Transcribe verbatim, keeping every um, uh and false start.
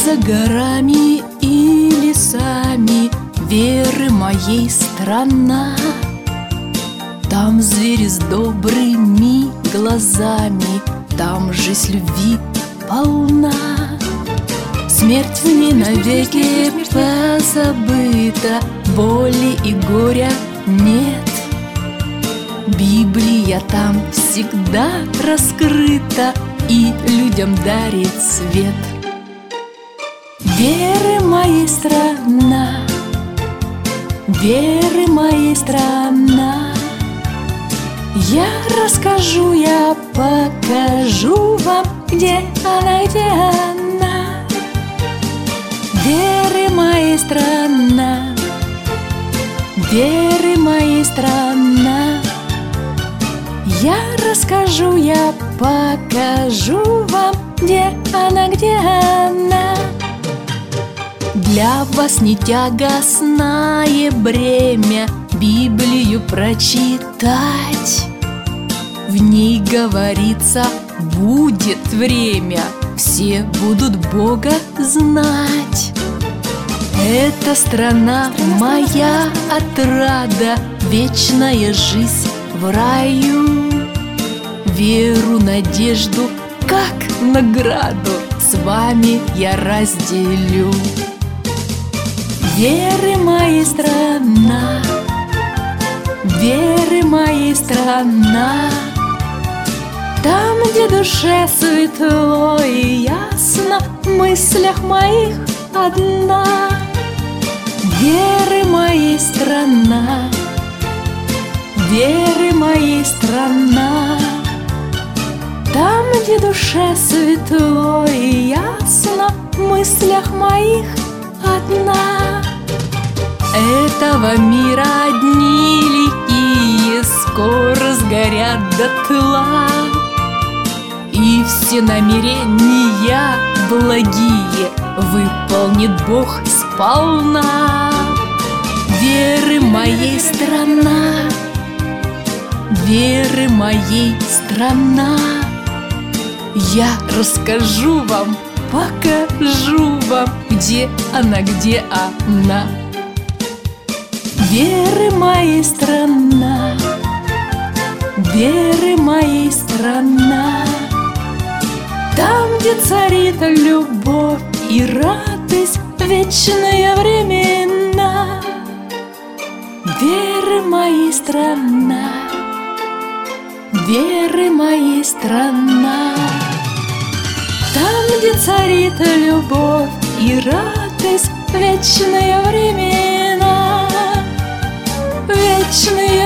За горами и лесами веры моей страна. Там звери с добрыми глазами, там жизнь любви полна. Смерть в ней навеки позабыта, боли и горя нет. Библия там всегда раскрыта и людям дарит свет. Веры моей страна, веры моей страна, я расскажу, я покажу вам, где она, где она. Веры моей страна, веры моей страна, я расскажу, я покажу вам, где она, где она. Для вас не тягостное бремя Библию прочитать. В ней говорится, будет время, все будут Бога знать. Эта страна моя отрада, вечная жизнь в раю. Веру, надежду, как награду с вами я разделю. Веры моей страна, веры моей страна, там, где душе светло и ясно, в мыслях моих одна. Веры моей страна, веры моей страна, там, где душе светло и ясно, в мыслях моих одна. Этого мира одни лихие скоро сгорят дотла, и все намерения благие выполнит Бог сполна. Веры моей страна, веры моей страна, я расскажу вам, покажу вам, где она, где она. Веры моей страна, веры моей страна, там, где царит любовь и радость, вечные времена. Веры моей страна, веры моей страна, там, где царит любовь и радость, вечные времена. Вечные